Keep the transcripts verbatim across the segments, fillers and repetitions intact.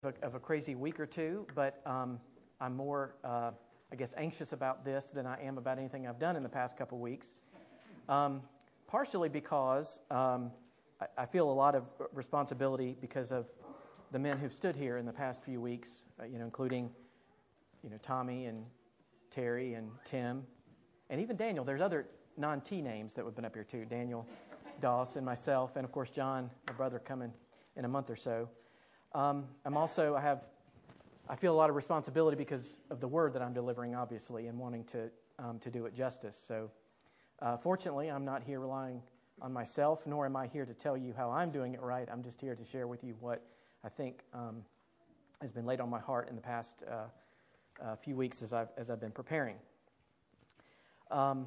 of a, of a crazy week or two, but um, I'm more, uh, I guess, anxious about this than I am about anything I've done in the past couple weeks. Um, partially because um, I, I feel a lot of responsibility because of the men who've stood here in the past few weeks, uh, you know, including, you know, Tommy and Terry and Tim, and even Daniel. There's other non-T names that have been up here too. Daniel, Doss, and myself, and of course John, my brother, coming in a month or so. Um, I'm also, I have, I feel a lot of responsibility because of the word that I'm delivering, obviously, and wanting to um, to do it justice. So, uh, fortunately, I'm not here relying on myself, nor am I here to tell you how I'm doing it right. I'm just here to share with you what I think um, has been laid on my heart in the past uh, uh, few weeks as I've as I've been preparing. Um,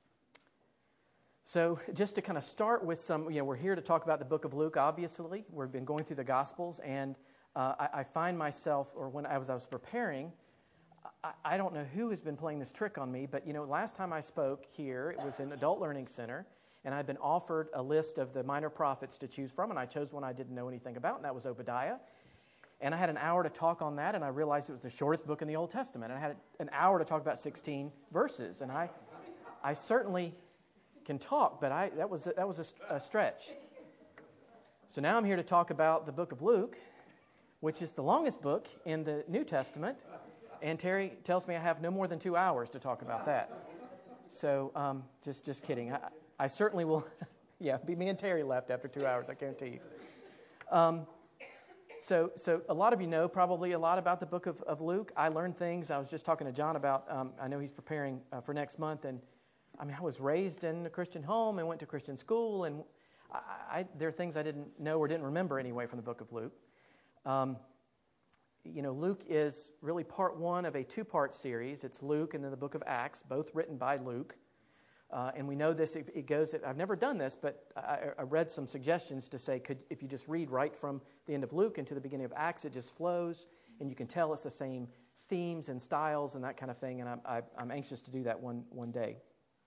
So just to kind of start with some, you know, we're here to talk about the book of Luke, obviously. We've been going through the Gospels, and uh, I, I find myself, or when I was, I was preparing, I, I don't know who has been playing this trick on me, but, you know, last time I spoke here, it was in Adult Learning Center, and I'd been offered a list of the minor prophets to choose from, and I chose one I didn't know anything about, and that was Obadiah. And I had an hour to talk on that, and I realized it was the shortest book in the Old Testament. And I had an hour to talk about sixteen verses, and I, I certainly can talk, but I that was that was a, a stretch. So now I'm here to talk about the book of Luke, which is the longest book in the New Testament, and Terry tells me I have no more than two hours to talk about that. So um, just just kidding. I, I certainly will. Yeah, be me and Terry left after two hours. I guarantee you. Um, so so a lot of you know probably a lot about the book of, of Luke. I learned things. I was just talking to John about. Um, I know he's preparing uh, for next month, and I mean, I was raised in a Christian home and went to Christian school, and I, I, there are things I didn't know or didn't remember anyway from the book of Luke. Um, you know, Luke is really part one of a two-part series. It's Luke and then the book of Acts, both written by Luke. Uh, and we know this, it, it goes, I've never done this, but I, I read some suggestions to say, could if you just read right from the end of Luke into the beginning of Acts, it just flows, and you can tell it's the same themes and styles and that kind of thing, and I'm, I, I'm anxious to do that one one day.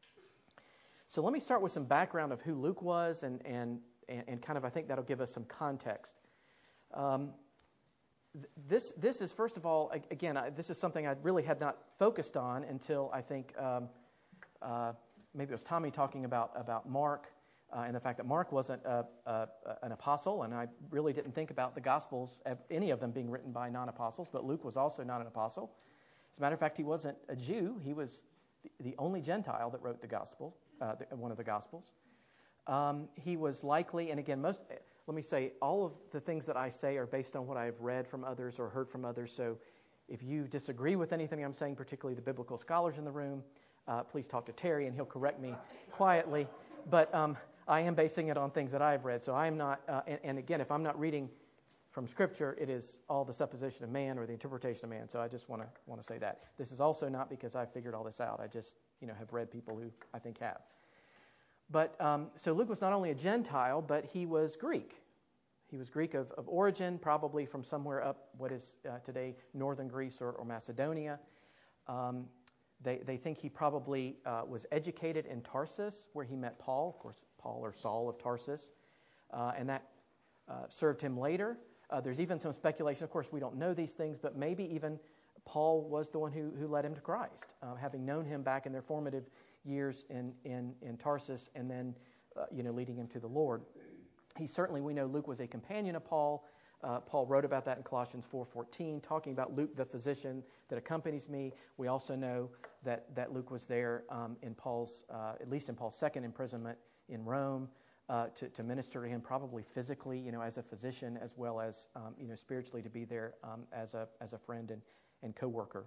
So let me start with some background of who Luke was, and and, and kind of I think that'll give us some context. Um, th- this this is first of all, again, I, this is something I really had not focused on until I think um, uh, maybe it was Tommy talking about about Mark uh, and the fact that Mark wasn't a, a, an apostle, and I really didn't think about the Gospels, any of them being written by non-apostles, but Luke was also not an apostle. As a matter of fact, he wasn't a Jew; he was the only Gentile that wrote the Gospel. Uh, the, one of the Gospels. Um, he was likely, and again, most. Let me say, all of the things that I say are based on what I've read from others or heard from others. So, if you disagree with anything I'm saying, particularly the biblical scholars in the room, uh, please talk to Terry, and he'll correct me quietly. But um, I am basing it on things that I've read. So I am not. Uh, and, and again, if I'm not reading from Scripture, it is all the supposition of man or the interpretation of man. So I just want to want to say that. This is also not because I figured all this out. I just, you know, have read people who I think have. But um, so Luke was not only a Gentile, but he was Greek. He was Greek of, of origin, probably from somewhere up what is uh, today northern Greece or, or Macedonia. Um, they, they think he probably uh, was educated in Tarsus, where he met Paul, of course, Paul or Saul of Tarsus, uh, and that uh, served him later. Uh, there's even some speculation, of course, we don't know these things, but maybe even Paul was the one who, who led him to Christ, uh, having known him back in their formative years in, in, in Tarsus, and then, uh, you know, leading him to the Lord. He certainly, we know Luke was a companion of Paul. Uh, Paul wrote about that in Colossians four fourteen, talking about Luke, the physician that accompanies me. We also know that, that Luke was there um, in Paul's, uh, at least in Paul's second imprisonment in Rome, uh, to, to minister to him, probably physically, you know, as a physician, as well as, um, you know, spiritually to be there um, as a as a friend and, and co-worker.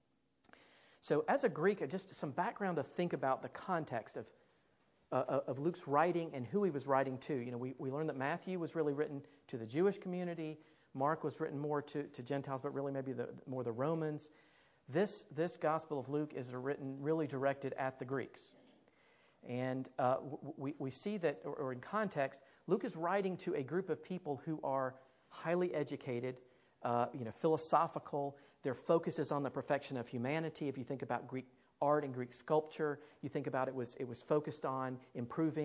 So as a Greek, just some background to think about the context of uh, of Luke's writing and who he was writing to. You know, we, we learned that Matthew was really written to the Jewish community. Mark was written more to, to Gentiles, but really maybe the, more the Romans. This this Gospel of Luke is written really directed at the Greeks. And uh, we, we see that, or, or in context, Luke is writing to a group of people who are highly educated, uh, you know, philosophical. Their focus is on the perfection of humanity. If you think about Greek art and Greek sculpture, you think about it was it was focused on improving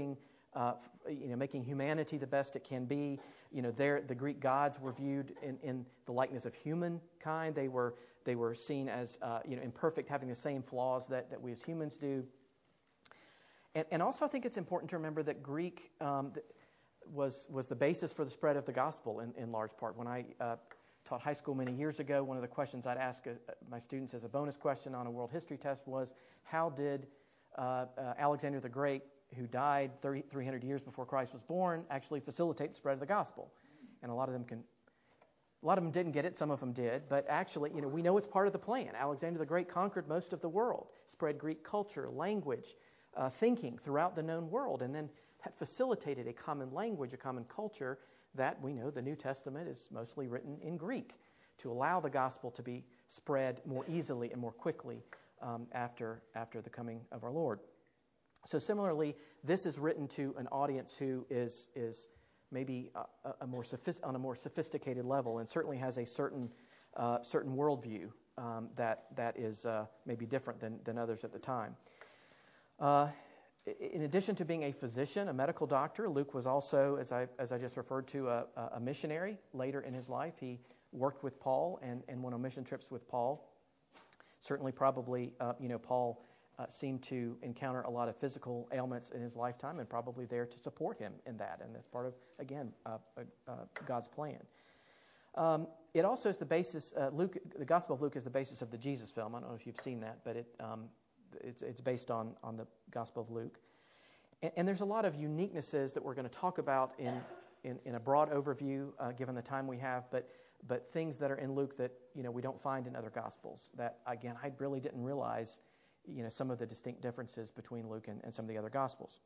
uh, you know, making humanity the best it can be. You know, there the Greek gods were viewed in, in the likeness of humankind. They were they were seen as uh, you know imperfect, having the same flaws that, that we as humans do. And, and also, I think it's important to remember that Greek um, was was the basis for the spread of the gospel in, in large part. When I uh, taught high school many years ago, one of the questions I'd ask uh, my students as a bonus question on a world history test was, how did uh, uh, Alexander the Great, who died three hundred years before Christ was born, actually facilitate the spread of the gospel? And a lot of them can, a lot of them didn't get it, some of them did, but actually, you know, we know it's part of the plan. Alexander the Great conquered most of the world, spread Greek culture, language, uh, thinking throughout the known world, and then had facilitated a common language, a common culture that we know the New Testament is mostly written in Greek to allow the gospel to be spread more easily and more quickly um, after after the coming of our Lord. So similarly, this is written to an audience who is is maybe a, a more sophist- on a more sophisticated level, and certainly has a certain uh, certain worldview um, that that is uh, maybe different than than others at the time. Uh, In addition to being a physician, a medical doctor, Luke was also, as I as I just referred to, a, a missionary. Later in his life, he worked with Paul and, and went on mission trips with Paul. Certainly, probably, uh, you know, Paul uh, seemed to encounter a lot of physical ailments in his lifetime, and probably there to support him in that. And that's part of, again, uh, uh, God's plan. Um, it also is the basis. Uh, Luke, the Gospel of Luke, is the basis of the Jesus film. I don't know if you've seen that, but it. Um, It's it's based on, on the Gospel of Luke. And, and there's a lot of uniquenesses that we're going to talk about in, in, in a broad overview, uh, given the time we have, but but things that are in Luke that, you know, we don't find in other Gospels. That, again, I really didn't realize, you know, some of the distinct differences between Luke and, and some of the other Gospels.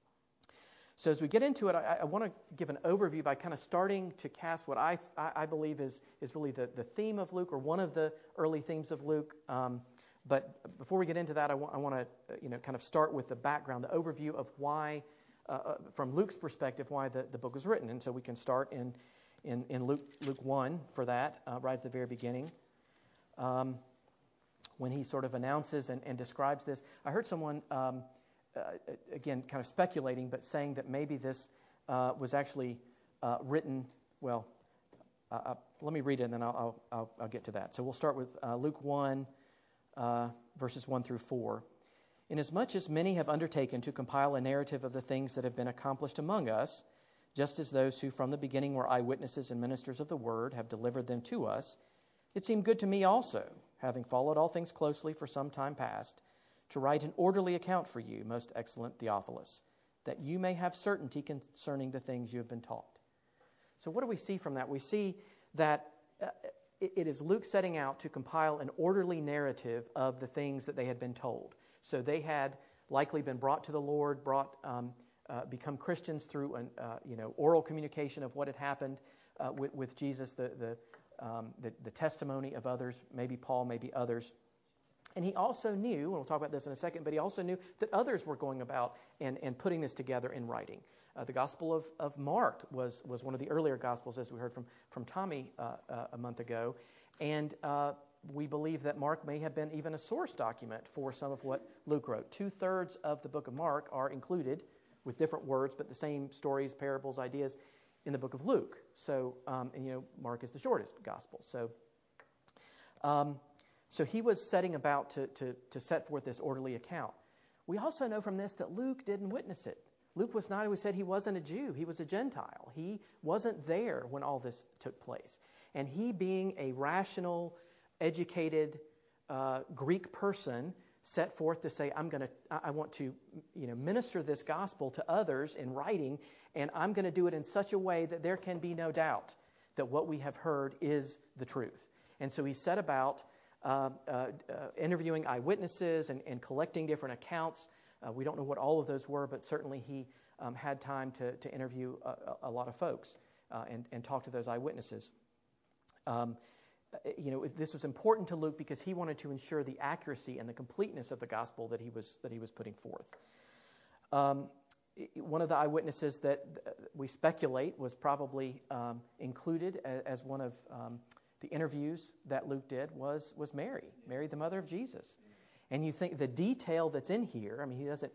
So as we get into it, I, I want to give an overview by kind of starting to cast what I, I, I believe is, is really the, the theme of Luke, or one of the early themes of Luke. Um, But before we get into that, I want, I want to, you know, kind of start with the background, the overview of why, uh, from Luke's perspective, why the, the book was written. And so we can start in in, in Luke Luke one for that, uh, right at the very beginning, um, when he sort of announces and, and describes this. I heard someone, um, uh, again, kind of speculating, but saying that maybe this uh, was actually uh, written. Well, uh, uh, let me read it, and then I'll I'll, I'll, I'll get to that. So we'll start with uh, Luke one. Uh, verses one through four. Inasmuch as many have undertaken to compile a narrative of the things that have been accomplished among us, just as those who from the beginning were eyewitnesses and ministers of the word have delivered them to us, it seemed good to me also, having followed all things closely for some time past, to write an orderly account for you, most excellent Theophilus, that you may have certainty concerning the things you have been taught. So what do we see from that? We see that uh, it is Luke setting out to compile an orderly narrative of the things that they had been told. So they had likely been brought to the Lord, brought, um, uh, become Christians through an, uh, you know, oral communication of what had happened uh, with, with Jesus, the the, um, the the testimony of others, maybe Paul, maybe others. And he also knew, and we'll talk about this in a second, but he also knew that others were going about and, and putting this together in writing. Uh, the Gospel of, of Mark was was one of the earlier Gospels, as we heard from, from Tommy uh, uh, a month ago. And uh, we believe that Mark may have been even a source document for some of what Luke wrote. Two-thirds of the book of Mark are included with different words, but the same stories, parables, ideas in the book of Luke. So, um, and you know, Mark is the shortest Gospel. So, um, so he was setting about to, to, to set forth this orderly account. We also know from this that Luke didn't witness it. Luke was not, we said he wasn't a Jew. He was a Gentile. He wasn't there when all this took place. And he, being a rational, educated uh, Greek person, set forth to say, I'm going to, I want to, you know, minister this gospel to others in writing, and I'm going to do it in such a way that there can be no doubt that what we have heard is the truth. And so he set about uh, uh, uh, interviewing eyewitnesses and, and collecting different accounts. Uh, we don't know what all of those were, but certainly he um, had time to, to interview a, a lot of folks uh, and, and talk to those eyewitnesses. Um, you know, this was important to Luke because he wanted to ensure the accuracy and the completeness of the gospel that he was that he was putting forth. Um, one of the eyewitnesses that we speculate was probably um, included as, as one of um, the interviews that Luke did was was Mary, Mary, the mother of Jesus. And you think the detail that's in here, I mean, he doesn't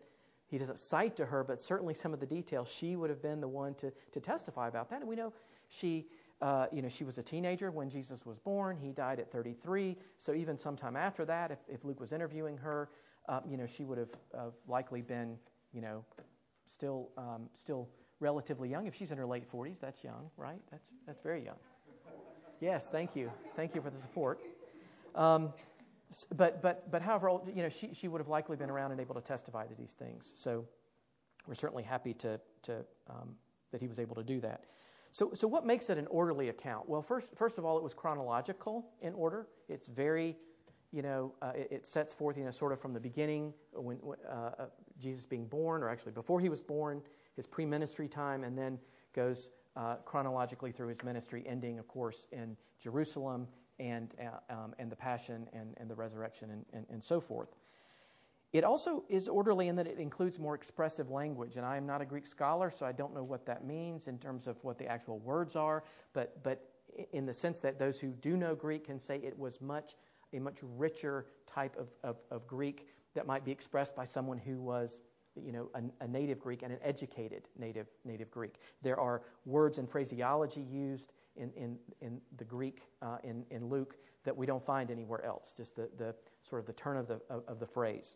he doesn't cite to her, but certainly some of the details, she would have been the one to, to testify about that. And we know she, uh, you know, she was a teenager when Jesus was born. He died at thirty-three. So even sometime after that, if, if Luke was interviewing her, uh, you know, she would have uh, likely been, you know, still um, still relatively young. If she's in her late forties, that's young, right? That's that's very young. Yes, thank you, thank you for the support. Um, But but but however old, you know, she she would have likely been around and able to testify to these things. So we're certainly happy to to um, that he was able to do that. So so what makes it an orderly account? Well, first first of all, it was chronological in order. It's very, you know, uh, it, it sets forth, you know, sort of from the beginning when uh, Jesus being born, or actually before he was born, his pre-ministry time, and then goes uh, chronologically through his ministry, ending, of course, in Jerusalem. And uh, um, and the passion and, and the resurrection and, and, and so forth. It also is orderly in that it includes more expressive language. And I am not a Greek scholar, so I don't know what that means in terms of what the actual words are. But but in the sense that those who do know Greek can say it was much a much richer type of, of, of Greek that might be expressed by someone who was, you know, a, a native Greek and an educated native native Greek. There are words and phraseology used in in, in the Greek uh, in in Luke that we don't find anywhere else. Just the, the sort of the turn of the of, of the phrase.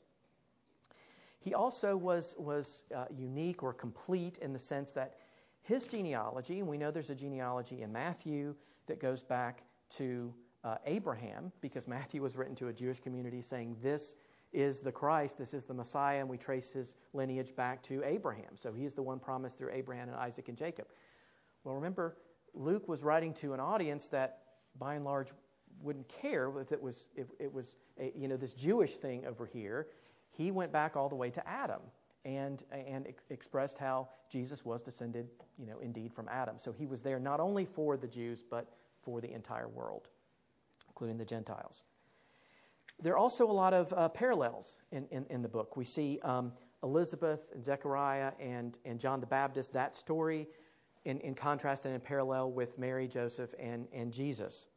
He also was was uh, unique or complete in the sense that his genealogy, and we know there's a genealogy in Matthew that goes back to uh, Abraham, because Matthew was written to a Jewish community saying this is the Christ, this is the Messiah, and we trace his lineage back to Abraham. So he is the one promised through Abraham and Isaac and Jacob. Well, remember, Luke was writing to an audience that, by and large, wouldn't care if it was if it was a, you know, this Jewish thing over here. He went back all the way to Adam and and ex- expressed how Jesus was descended, you know, indeed from Adam. So he was there not only for the Jews but for the entire world, including the Gentiles. There are also a lot of uh, parallels in, in, in the book. We see um, Elizabeth and Zechariah and, and John the Baptist, that story in, in contrast and in parallel with Mary, Joseph, and, and Jesus.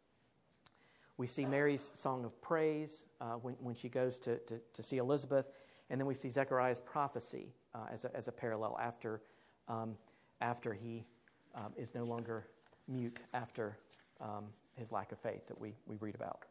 We see Mary's song of praise uh, when, when she goes to, to, to see Elizabeth, and then we see Zechariah's prophecy uh, as, a, as a parallel after, um, after he um, is no longer mute after um, his lack of faith that we, we read about.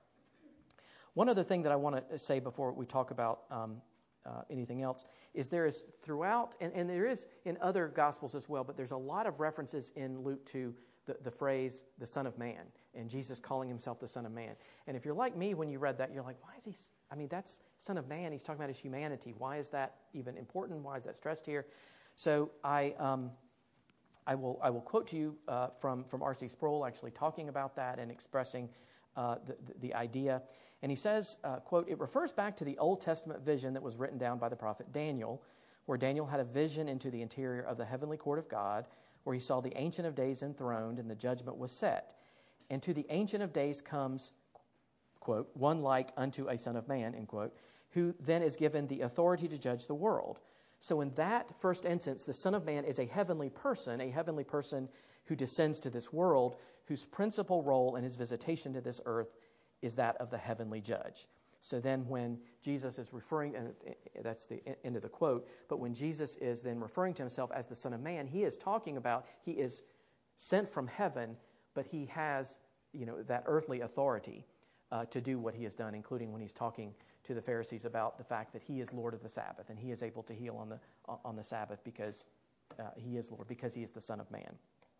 One other thing that I want to say before we talk about um, uh, anything else is there is throughout, and, and there is in other Gospels as well, but there's a lot of references in Luke to the, the phrase, the Son of Man, and Jesus calling himself the Son of Man. And if you're like me, when you read that, you're like, why is he, I mean, that's Son of Man, he's talking about his humanity. Why is that even important? Why is that stressed here? So I um, I will I will quote to you uh, from, from R C Sproul actually talking about that and expressing uh, the, the, the idea. And he says, uh, quote, "It refers back to the Old Testament vision that was written down by the prophet Daniel, where Daniel had a vision into the interior of the heavenly court of God, where he saw the Ancient of Days enthroned and the judgment was set. And to the Ancient of Days comes, quote, one like unto a Son of Man, end quote, who then is given the authority to judge the world." So in that first instance, the Son of Man is a heavenly person, a heavenly person who descends to this world, whose principal role in his visitation to this earth is that of the heavenly judge. So then when Jesus is referring, and that's the end of the quote, but when Jesus is then referring to himself as the Son of Man, he is talking about, he is sent from heaven, but he has, you know, that earthly authority uh, to do what he has done, including when he's talking to the Pharisees about the fact that he is Lord of the Sabbath, and he is able to heal on the on the Sabbath because uh, he is Lord, because he is the Son of Man.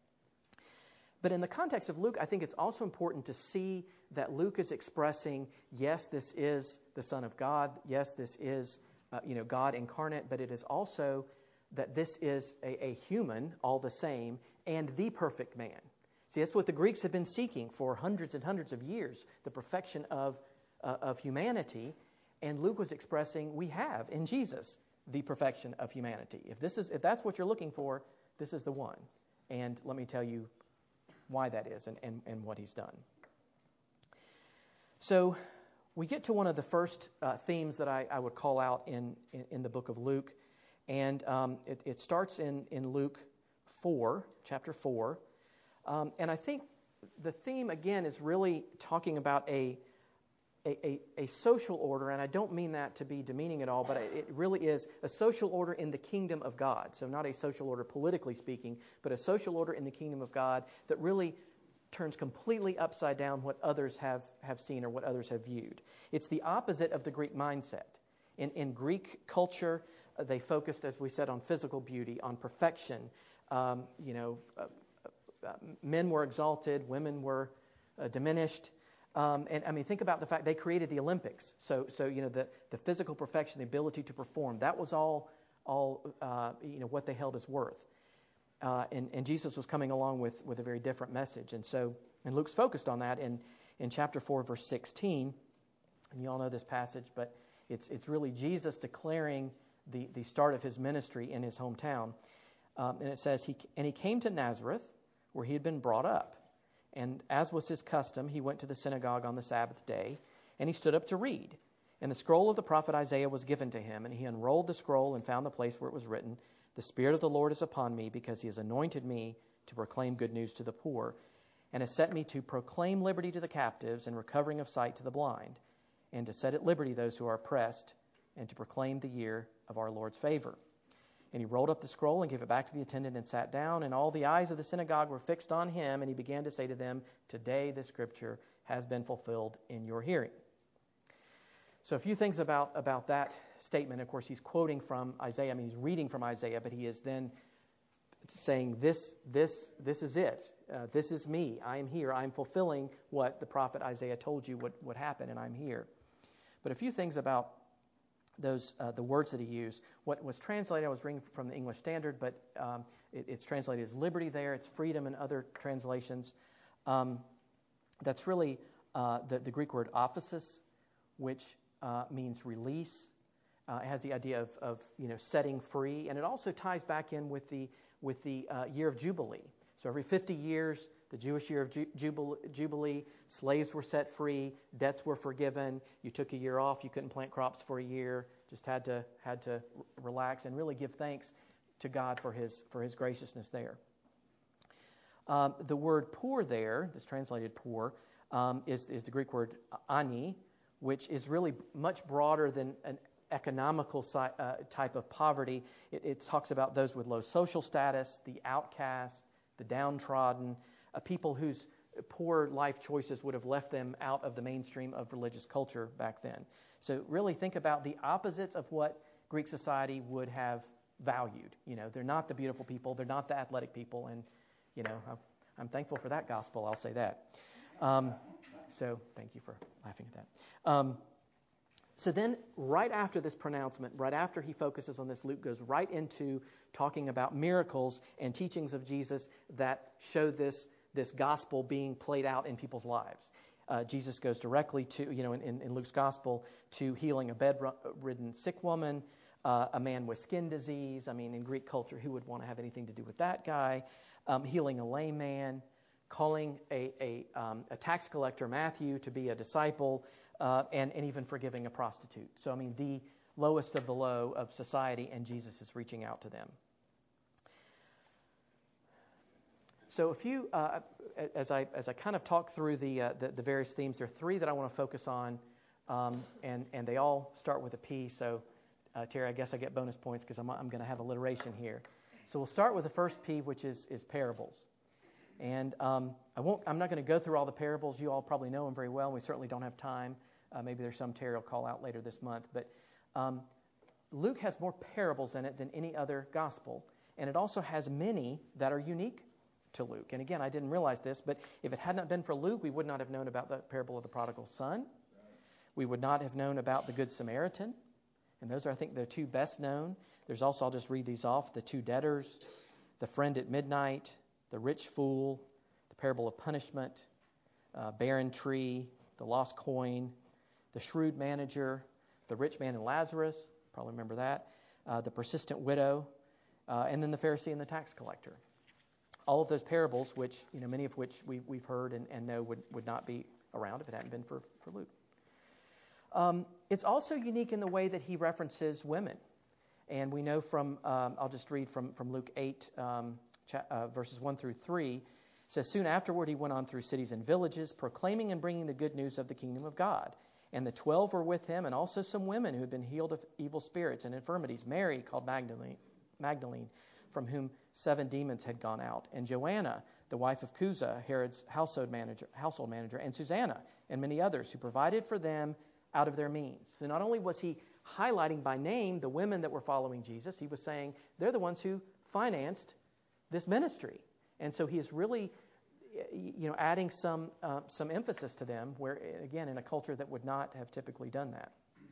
But in the context of Luke, I think it's also important to see that Luke is expressing, yes, this is the Son of God. Yes, this is, uh, you know, God incarnate. But it is also that this is a, a human, all the same, and the perfect man. See, that's what the Greeks have been seeking for hundreds and hundreds of years, the perfection of uh, of humanity. And Luke was expressing, we have in Jesus the perfection of humanity. If this is, if that's what you're looking for, this is the one. And let me tell you why that is and, and, and what he's done. So we get to one of the first uh, themes that I, I would call out in, in, in the book of Luke. And um, it, it starts in, in Luke four, chapter four. Um, and I think the theme, again, is really talking about a a, a, a social order, and I don't mean that to be demeaning at all, but it really is a social order in the kingdom of God. So not a social order politically speaking, but a social order in the kingdom of God that really turns completely upside down what others have, have seen or what others have viewed. It's the opposite of the Greek mindset. In, in Greek culture, uh, they focused, as we said, on physical beauty, on perfection. Um, you know, uh, uh, men were exalted, women were uh, diminished. Um, and I mean, think about the fact they created the Olympics. So, so you know, the, the physical perfection, the ability to perform, that was all, all uh, you know, what they held as worth. Uh, and, and Jesus was coming along with, with a very different message. And so, and Luke's focused on that in, in chapter four, verse sixteen. And you all know this passage, but it's it's really Jesus declaring the, the start of his ministry in his hometown. Um, and it says, he and he came to Nazareth, where he had been brought up. And as was his custom, he went to the synagogue on the Sabbath day, and he stood up to read. And the scroll of the prophet Isaiah was given to him, and he unrolled the scroll and found the place where it was written, "The Spirit of the Lord is upon me, because he has anointed me to proclaim good news to the poor, and has set me to proclaim liberty to the captives and recovering of sight to the blind, and to set at liberty those who are oppressed, and to proclaim the year of our Lord's favor." And he rolled up the scroll and gave it back to the attendant and sat down, and all the eyes of the synagogue were fixed on him, and he began to say to them, "Today this scripture has been fulfilled in your hearing." So a few things about, about that statement. Of course, he's quoting from Isaiah. I mean, he's reading from Isaiah, but he is then saying, this, this, this is it. Uh, this is me. I am here. I'm fulfilling what the prophet Isaiah told you would, would happen, and I'm here. But a few things about those uh, the words that he used. What was translated, I was reading from the English Standard, but um, it, it's translated as liberty there. It's freedom in other translations. Um, that's really uh, the, the Greek word aphesis, which uh, means release. Uh, it has the idea of, of you know setting free, and it also ties back in with the with the uh, year of Jubilee. So every fifty years, the Jewish year of Ju- Jubilee, Jubilee, slaves were set free, debts were forgiven. You took a year off, you couldn't plant crops for a year, just had to had to relax and really give thanks to God for His for His graciousness there. Um, the word poor there, that's translated poor, um, is is the Greek word ani, which is really much broader than an economical si- uh, type of poverty. It, it talks about those with low social status, the outcast, the downtrodden, uh, people whose poor life choices would have left them out of the mainstream of religious culture back then. So really think about the opposites of what Greek society would have valued. You know, they're not the beautiful people, they're not the athletic people, and you know, I'm, I'm thankful for that gospel. I'll say that. Um, so thank you for laughing at that. Um, So then, right after this pronouncement, right after he focuses on this, Luke goes right into talking about miracles and teachings of Jesus that show this, this gospel being played out in people's lives. Uh, Jesus goes directly to, you know, in, in Luke's gospel, to healing a bedridden sick woman, uh, a man with skin disease. I mean, in Greek culture, who would want to have anything to do with that guy? Um, healing a lame man, calling a, a, um, a tax collector, Matthew, to be a disciple, Uh, and, and even forgiving a prostitute. So, I mean, the lowest of the low of society, and Jesus is reaching out to them. So, a few, uh, as I as I kind of talk through the, uh, the the various themes, there are three that I want to focus on, um, and and they all start with a P. So, uh, Terry, I guess I get bonus points because I'm I'm going to have alliteration here. So, we'll start with the first P, which is is parables. And um, I won't. I'm not going to go through all the parables. You all probably know them very well. And we certainly don't have time. Uh, maybe there's some Terry will call out later this month. But um, Luke has more parables in it than any other gospel, and it also has many that are unique to Luke. And again, I didn't realize this, but if it had not been for Luke, we would not have known about the parable of the prodigal son. We would not have known about the Good Samaritan. And those are, I think, the two best known. There's also, I'll just read these off: the two debtors, the friend at midnight, the rich fool, the parable of punishment, uh, barren tree, the lost coin, the shrewd manager, the rich man and Lazarus, probably remember that, uh, the persistent widow, uh, and then the Pharisee and the tax collector. All of those parables, which, you know, many of which we, we've heard and, and know would, would not be around if it hadn't been for, for Luke. Um, it's also unique in the way that he references women. And we know from, um, I'll just read from, from Luke eight, um, cha- uh, verses one through three. It says, "Soon afterward he went on through cities and villages, proclaiming and bringing the good news of the kingdom of God. And the twelve were with him, and also some women who had been healed of evil spirits and infirmities. Mary, called Magdalene, Magdalene, from whom seven demons had gone out, and Joanna, the wife of Chuza, Herod's household manager, household manager, and Susanna, and many others, who provided for them out of their means. So not only was he highlighting by name the women that were following Jesus, he was saying they're the ones who financed this ministry. And so he is really, you know, adding some uh, some emphasis to them, where, again, in a culture that would not have typically done that.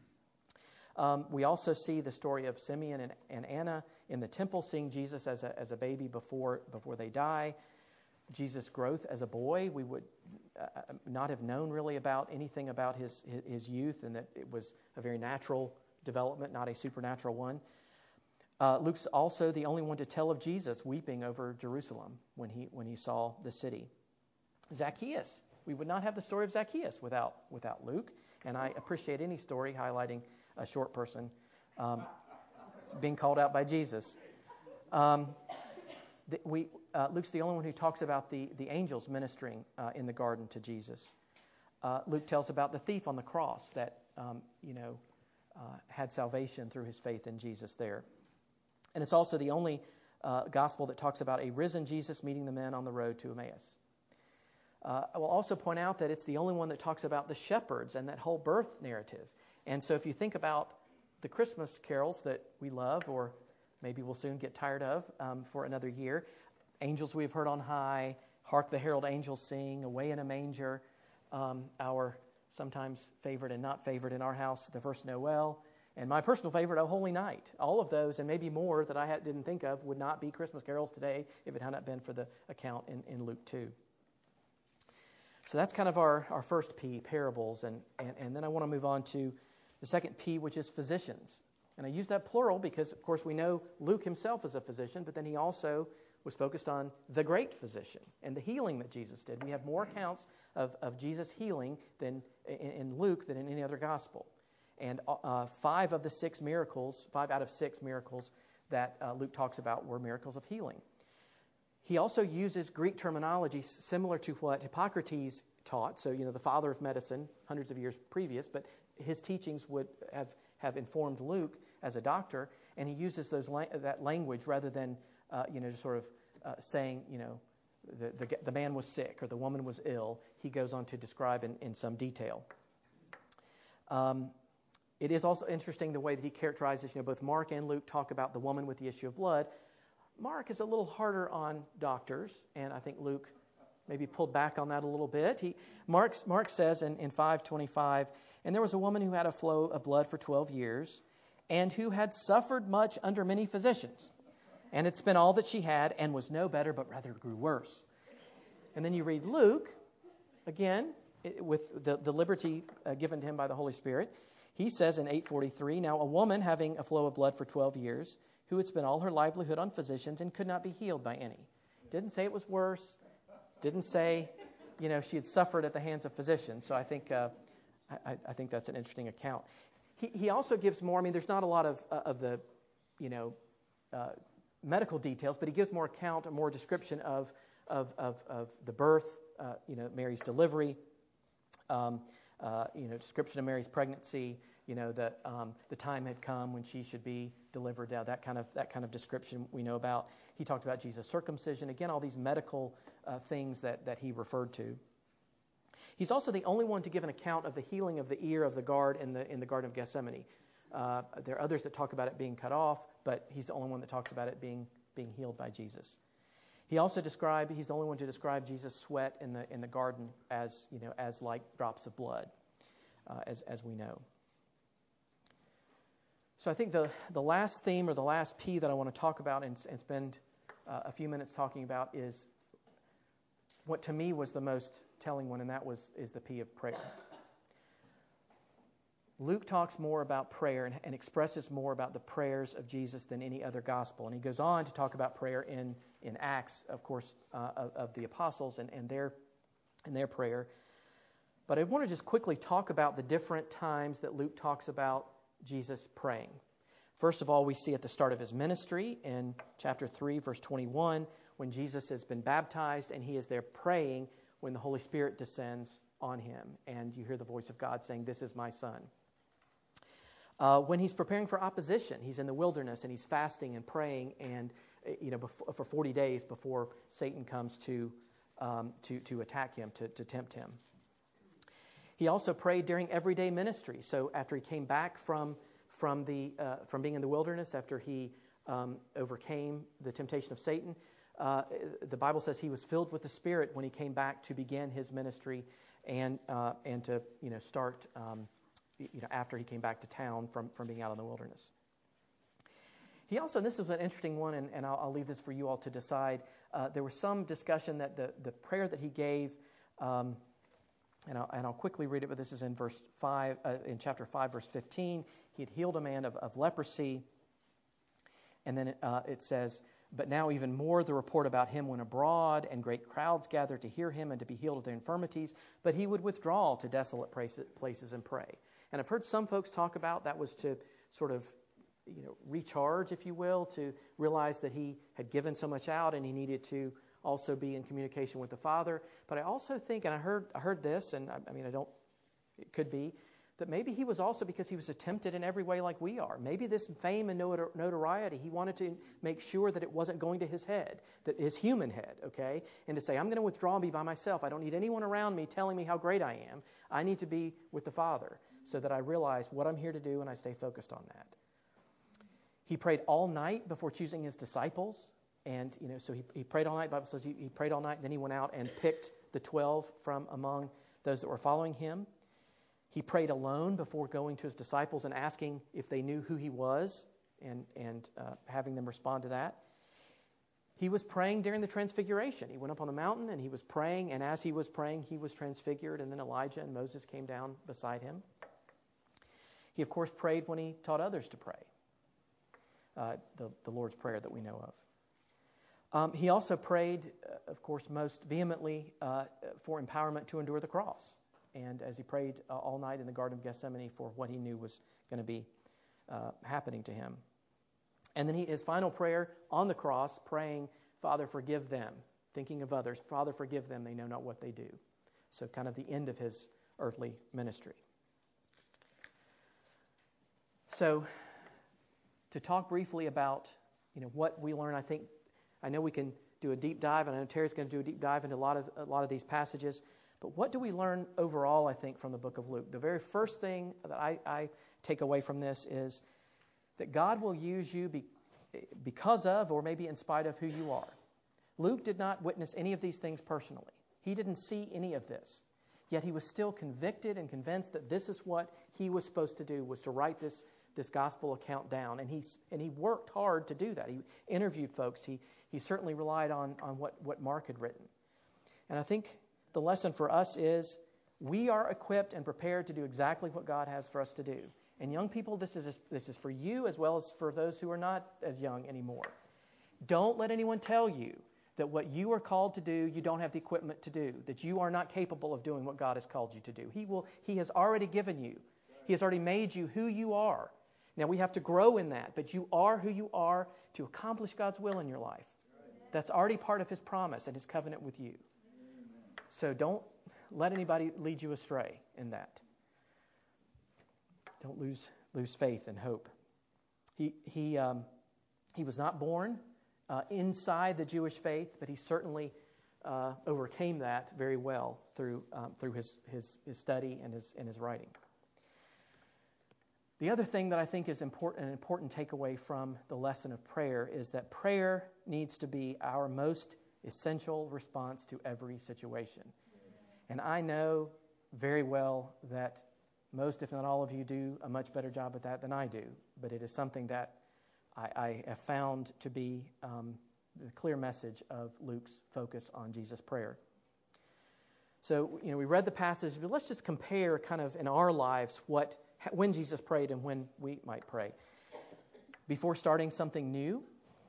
Um, we also see the story of Simeon and, and Anna in the temple, seeing Jesus as a, as a baby before before they die. Jesus' growth as a boy, we would uh, not have known really about anything about his, his youth, and that it was a very natural development, not a supernatural one. Uh, Luke's also the only one to tell of Jesus weeping over Jerusalem when he when he saw the city. Zacchaeus. We would not have the story of Zacchaeus without without Luke, and I appreciate any story highlighting a short person um, being called out by Jesus. Um, the, we uh, Luke's the only one who talks about the, the angels ministering uh, in the garden to Jesus. Uh, Luke tells about the thief on the cross that um, you know uh, had salvation through his faith in Jesus there. And it's also the only uh, gospel that talks about a risen Jesus meeting the men on the road to Emmaus. Uh, I will also point out that it's the only one that talks about the shepherds and that whole birth narrative. And so if you think about the Christmas carols that we love, or maybe we'll soon get tired of um, for another year, Angels We Have Heard on High, Hark the Herald Angels Sing, Away in a Manger, um, our sometimes favorite and not favorite in our house, The First Noel, and my personal favorite, O Holy Night. All of those, and maybe more that I had, didn't think of, would not be Christmas carols today if it had not been for the account in, in Luke two. So that's kind of our, our first P, parables, and, and, and then I want to move on to the second P, which is physicians. And I use that plural because, of course, we know Luke himself is a physician, but then he also was focused on the great physician and the healing that Jesus did. We have more accounts of, of Jesus healing than in, in Luke than in any other gospel. And uh, five of the six miracles, five out of six miracles that uh, Luke talks about were miracles of healing. He also uses Greek terminology similar to what Hippocrates taught. So, you know, the father of medicine, hundreds of years previous, but his teachings would have, have informed Luke as a doctor, and he uses those la- that language rather than, uh, you know, just sort of uh, saying, you know, the, the the man was sick or the woman was ill. He goes on to describe in, in some detail. Um, It is also interesting the way that he characterizes, you know, both Mark and Luke talk about the woman with the issue of blood. Mark is a little harder on doctors, and I think Luke maybe pulled back on that a little bit. He, Mark, Mark says in, in five twenty-five, and there was a woman who had a flow of blood for twelve years, and who had suffered much under many physicians, and had spent all that she had, and was no better, but rather grew worse. And then you read Luke, again, with the, the liberty uh, given to him by the Holy Spirit. He says in eight forty-three, now a woman having a flow of blood for twelve years, who had spent all her livelihood on physicians and could not be healed by any. Didn't say it was worse. Didn't say, you know, she had suffered at the hands of physicians. So I think uh, I, I think that's an interesting account. He he also gives more. I mean, there's not a lot of uh, of the, you know, uh, medical details, but he gives more account, more description of of of, of the birth, uh, you know, Mary's delivery. Um, Uh, you know, description of Mary's pregnancy. You know that um, the time had come when she should be delivered. Uh, that kind of that kind of description we know about. He talked about Jesus' circumcision. Again, all these medical uh, things that that he referred to. He's also the only one to give an account of the healing of the ear of the guard in the in the Garden of Gethsemane. Uh, there are others that talk about it being cut off, but he's the only one that talks about it being being healed by Jesus. He also described, he's the only one to describe Jesus' sweat in the in the garden as, you know, as like drops of blood, uh, as as we know. So I think the, the last theme or the last P that I want to talk about and, and spend uh, a few minutes talking about is what to me was the most telling one, and that was is the P of prayer. Luke talks more about prayer and, and expresses more about the prayers of Jesus than any other gospel. And he goes on to talk about prayer in, in Acts, of course, uh, of, of the apostles and, and their and their prayer. But I want to just quickly talk about the different times that Luke talks about Jesus praying. First of all, we see at the start of his ministry in chapter three, verse twenty-one, when Jesus has been baptized and he is there praying when the Holy Spirit descends on him, and you hear the voice of God saying, "This is my son." Uh, when he's preparing for opposition, he's in the wilderness and he's fasting and praying, and you know, before, for forty days before Satan comes to um, to to attack him, to, to tempt him. He also prayed during everyday ministry. So after he came back from from the uh, from being in the wilderness, after he um, overcame the temptation of Satan, uh, the Bible says he was filled with the Spirit when he came back to begin his ministry and uh, and to you know start um, you know after he came back to town from from being out in the wilderness. He also, and this is an interesting one, and, and I'll, I'll leave this for you all to decide. Uh, there was some discussion that the the prayer that he gave. Um, And I'll, and I'll quickly read it, but this is in verse five, uh, in chapter five, verse fifteen. He had healed a man of, of leprosy. And then it, uh, it says, "But now even more the report about him went abroad, and great crowds gathered to hear him and to be healed of their infirmities. But he would withdraw to desolate places and pray." And I've heard some folks talk about that was to sort of, you know, recharge, if you will, to realize that he had given so much out and he needed to also be in communication with the Father. But I also think, and I heard I heard this, and I, I mean, I don't, it could be, that maybe he was also, because he was tempted in every way like we are. Maybe this fame and notor- notoriety, he wanted to make sure that it wasn't going to his head, that his human head, okay? And to say, I'm going to withdraw and be by myself. I don't need anyone around me telling me how great I am. I need to be with the Father so that I realize what I'm here to do and I stay focused on that. He prayed all night before choosing his disciples. And, you know, so he, he prayed all night. The Bible says he, he prayed all night. Then he went out and picked the twelve from among those that were following him. He prayed alone before going to his disciples and asking if they knew who he was and, and uh, having them respond to that. He was praying during the transfiguration. He went up on the mountain and he was praying. And as he was praying, he was transfigured. And then Elijah and Moses came down beside him. He, of course, prayed when he taught others to pray. Uh, the, the Lord's Prayer that we know of. Um, he also prayed, uh, of course, most vehemently uh, for empowerment to endure the cross. And as he prayed uh, all night in the Garden of Gethsemane for what he knew was going to be uh, happening to him. And then he, his final prayer on the cross, praying, "Father, forgive them," thinking of others. "Father, forgive them, they know not what they do." So kind of the end of his earthly ministry. So to talk briefly about, you know, what we learn, I think, I know we can do a deep dive, and I know Terry's going to do a deep dive into a lot of a lot of these passages. But what do we learn overall, I think, from the book of Luke? The very first thing that I, I take away from this is that God will use you be, because of, or maybe in spite of, who you are. Luke did not witness any of these things personally. He didn't see any of this. Yet he was still convicted and convinced that this is what he was supposed to do, was to write this, this gospel account down. And he, and he worked hard to do that. He interviewed folks. He, he certainly relied on, on what, what Mark had written. And I think the lesson for us is we are equipped and prepared to do exactly what God has for us to do. And young people, this is this is for you as well as for those who are not as young anymore. Don't let anyone tell you that what you are called to do, you don't have the equipment to do, that you are not capable of doing what God has called you to do. He will. He has already given you. He has already made you who you are. Now we have to grow in that, but you are who you are to accomplish God's will in your life. That's already part of His promise and His covenant with you. So don't let anybody lead you astray in that. Don't lose lose faith and hope. He he um, he was not born uh, inside the Jewish faith, but he certainly uh, overcame that very well through um, through his, his his study and his and his writing. The other thing that I think is important, an important takeaway from the lesson of prayer, is that prayer needs to be our most essential response to every situation. And I know very well that most, if not all of you, do a much better job at that than I do. But it is something that I, I have found to be um, the clear message of Luke's focus on Jesus' prayer. So, you know, we read the passage, but let's just compare kind of in our lives what when Jesus prayed and when we might pray. Before starting something new,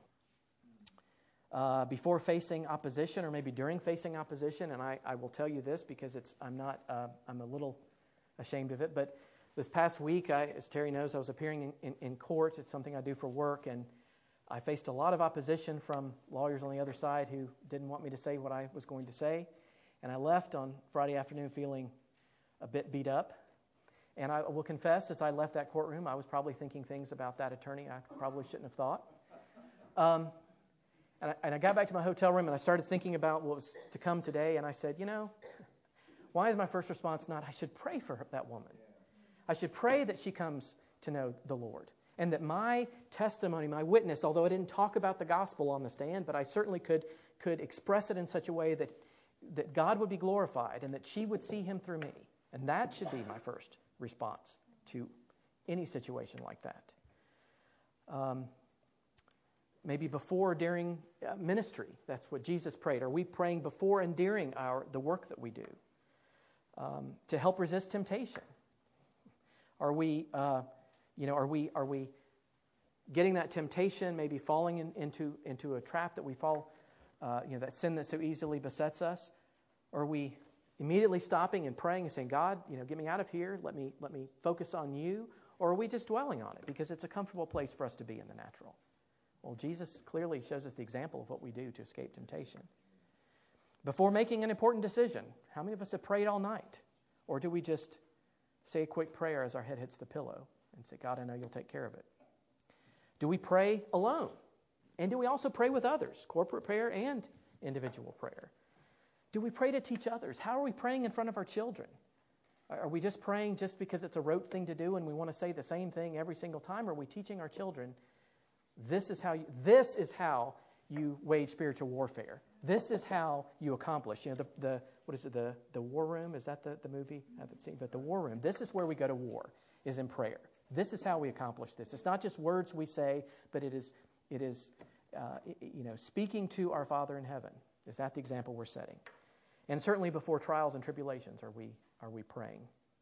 uh, before facing opposition, or maybe during facing opposition, and I, I will tell you this because it's I'm not uh, I'm a little ashamed of it, but this past week, I, as Terry knows, I was appearing in, in, in court. It's something I do for work, and I faced a lot of opposition from lawyers on the other side who didn't want me to say what I was going to say. And I left on Friday afternoon feeling a bit beat up. And I will confess, as I left that courtroom, I was probably thinking things about that attorney I probably shouldn't have thought. Um, and, I, and I got back to my hotel room and I started thinking about what was to come today. And I said, you know, why is my first response not, I should pray for her, that woman. I should pray that she comes to know the Lord. And that my testimony, my witness, although I didn't talk about the gospel on the stand, but I certainly could could express it in such a way that, that God would be glorified and that she would see him through me. And that should be my first response to any situation like that. Um, maybe before or during uh, ministry, that's what Jesus prayed. Are we praying before and during our the work that we do um, to help resist temptation? Are we, uh, you know, are we are we getting that temptation, maybe falling in, into into a trap that we fall, uh, you know, that sin that so easily besets us? Or are we immediately stopping and praying and saying, God, you know, get me out of here. Let me let me focus on you. Or are we just dwelling on it because it's a comfortable place for us to be in the natural? Well, Jesus clearly shows us the example of what we do to escape temptation. Before making an important decision, how many of us have prayed all night? Or do we just say a quick prayer as our head hits the pillow and say, God, I know you'll take care of it? Do we pray alone? And do we also pray with others, corporate prayer and individual prayer? Do we pray to teach others? How are we praying in front of our children? Are we just praying just because it's a rote thing to do and we want to say the same thing every single time? Or are we teaching our children, this is how you, this is how you wage spiritual warfare. This is how you accomplish. You know, the, the what is it, the, the War Room? Is that the, the movie? I haven't seen, but the War Room. This is where we go to war, is in prayer. This is how we accomplish this. It's not just words we say, but it is, it is uh, you know, speaking to our Father in heaven. Is that the example we're setting? And certainly before trials and tribulations are we are we praying.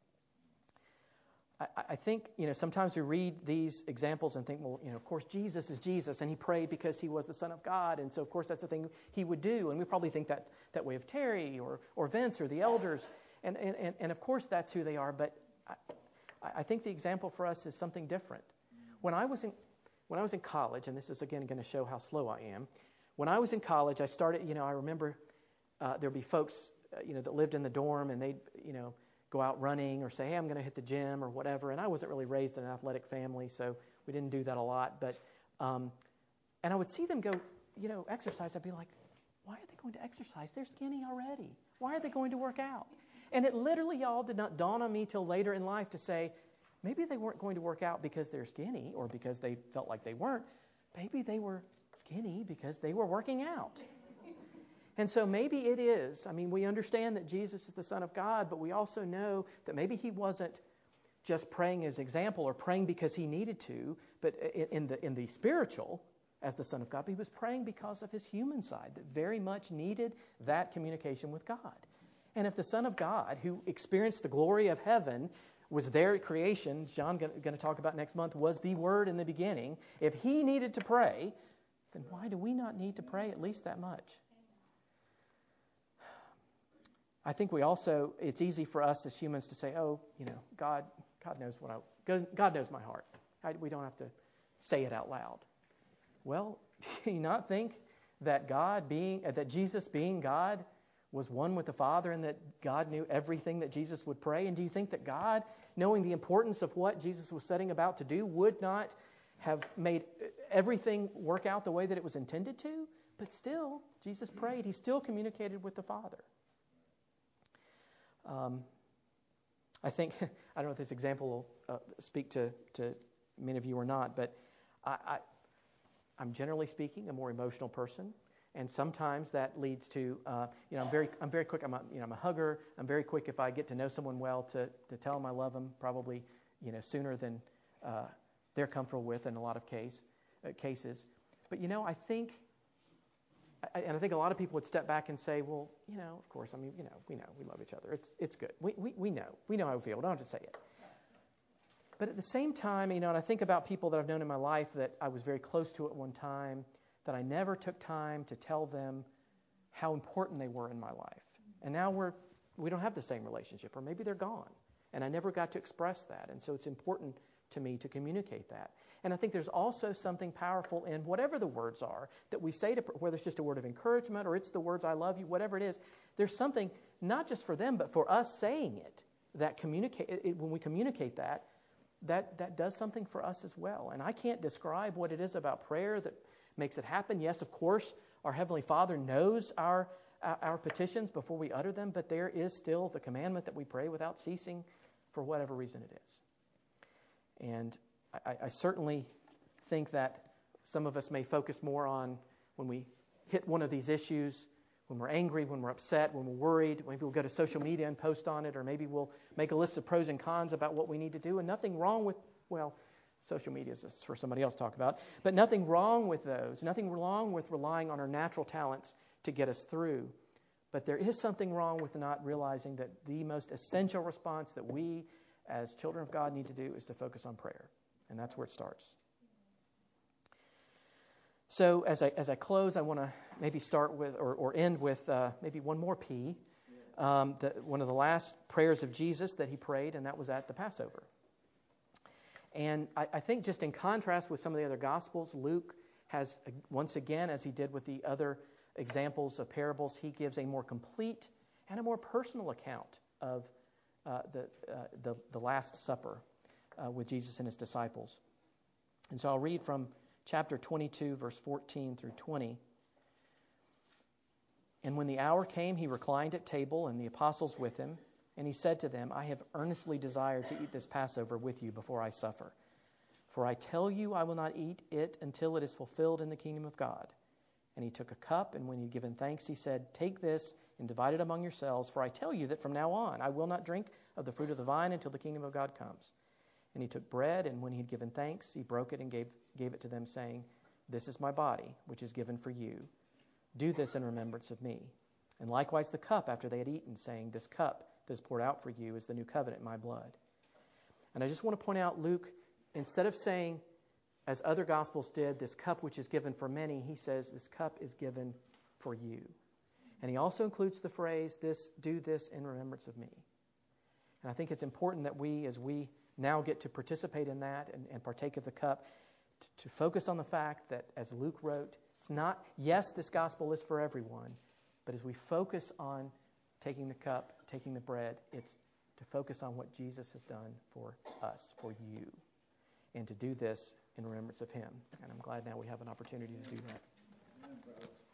I, I think, you know, sometimes we read these examples and think, well, you know, of course Jesus is Jesus and he prayed because he was the Son of God, and so of course that's the thing he would do. And we probably think that that way of Terry or or Vince or the elders, and and, and, and of course that's who they are. But I, I think the example for us is something different. When I was in when I was in college, and this is again going to show how slow I am. When I was in college, I started, you know, I remember uh, there'd be folks, uh, you know, that lived in the dorm, and they'd, you know, go out running or say, hey, I'm going to hit the gym or whatever. And I wasn't really raised in an athletic family, so we didn't do that a lot. But, um, and I would see them go, you know, exercise. I'd be like, why are they going to exercise? They're skinny already. Why are they going to work out? And it literally, y'all, did not dawn on me till later in life to say, maybe they weren't going to work out because they're skinny or because they felt like they weren't. Maybe they were skinny because they were working out. And so maybe it is. I mean, we understand that Jesus is the Son of God, but we also know that maybe he wasn't just praying as example or praying because he needed to, but in the in the spiritual as the Son of God, but he was praying because of his human side that very much needed that communication with God. And if the Son of God, who experienced the glory of heaven, was there at creation, John going to talk about next month, was the Word in the beginning, if he needed to pray, then why do we not need to pray at least that much? I think we also, it's easy for us as humans to say, oh, you know, God God knows what I, God knows my heart. I, we don't have to say it out loud. Well, do you not think that God being, that Jesus being God was one with the Father and that God knew everything that Jesus would pray? And do you think that God, knowing the importance of what Jesus was setting about to do, would not have made everything work out the way that it was intended to? But still, Jesus prayed. He still communicated with the Father. Um, I think, I don't know if this example will uh, speak to, to many of you or not, but I, I, I'm generally speaking a more emotional person. And sometimes that leads to, uh, you know, I'm very, I'm very quick. I'm a, you know, I'm a hugger. I'm very quick if I get to know someone well to, to tell them I love them. Probably, you know, sooner than uh, they're comfortable with in a lot of case uh, cases. But you know, I think, I, and I think a lot of people would step back and say, well, you know, of course, I mean, you know, we know we love each other. It's it's good. We we we know we know how we feel. We don't have to say it. But at the same time, you know, and I think about people that I've known in my life that I was very close to at one time, that I never took time to tell them how important they were in my life. And now we're, we don't have the same relationship, or maybe they're gone. And I never got to express that. And so it's important to me to communicate that. And I think there's also something powerful in whatever the words are that we say to, whether it's just a word of encouragement or it's the words I love you, whatever it is, there's something not just for them, but for us saying it, that communicate it, it, when we communicate that, that that does something for us as well. And I can't describe what it is about prayer that makes it happen. Yes, of course, our Heavenly Father knows our our petitions before we utter them, but there is still the commandment that we pray without ceasing for whatever reason it is. And I, I certainly think that some of us may focus more on when we hit one of these issues, when we're angry, when we're upset, when we're worried. Maybe we'll go to social media and post on it, or maybe we'll make a list of pros and cons about what we need to do. And nothing wrong with, well, social media is for somebody else to talk about, but nothing wrong with those. Nothing wrong with relying on our natural talents to get us through. But there is something wrong with not realizing that the most essential response that we as children of God need to do is to focus on prayer. And that's where it starts. So as I as I close, I want to maybe start with or, or end with uh, maybe one more P. Um, the, one of the last prayers of Jesus that he prayed, and that was at the Passover. And I, I think just in contrast with some of the other Gospels, Luke has, once again, as he did with the other examples of parables, he gives a more complete and a more personal account of uh, the, uh, the the Last Supper uh, with Jesus and his disciples. And so I'll read from chapter twenty-two, verse fourteen through twenty. And when the hour came, he reclined at table, and the apostles with him. And he said to them, I have earnestly desired to eat this Passover with you before I suffer. For I tell you, I will not eat it until it is fulfilled in the kingdom of God. And he took a cup, and when he had given thanks, he said, Take this and divide it among yourselves, for I tell you that from now on I will not drink of the fruit of the vine until the kingdom of God comes. And he took bread, and when he had given thanks, he broke it and gave, gave it to them, saying, This is my body, which is given for you. Do this in remembrance of me. And likewise the cup after they had eaten, saying, This cup that is poured out for you is the new covenant in my blood. And I just want to point out, Luke, instead of saying, as other Gospels did, this cup which is given for many, he says, this cup is given for you. And he also includes the phrase, "This, do this in remembrance of me." And I think it's important that we, as we now get to participate in that and, and partake of the cup, to, to focus on the fact that, as Luke wrote, it's not, yes, this gospel is for everyone, but as we focus on taking the cup, taking the bread, it's to focus on what Jesus has done for us, for you, and to do this in remembrance of him. And I'm glad now we have an opportunity to do that.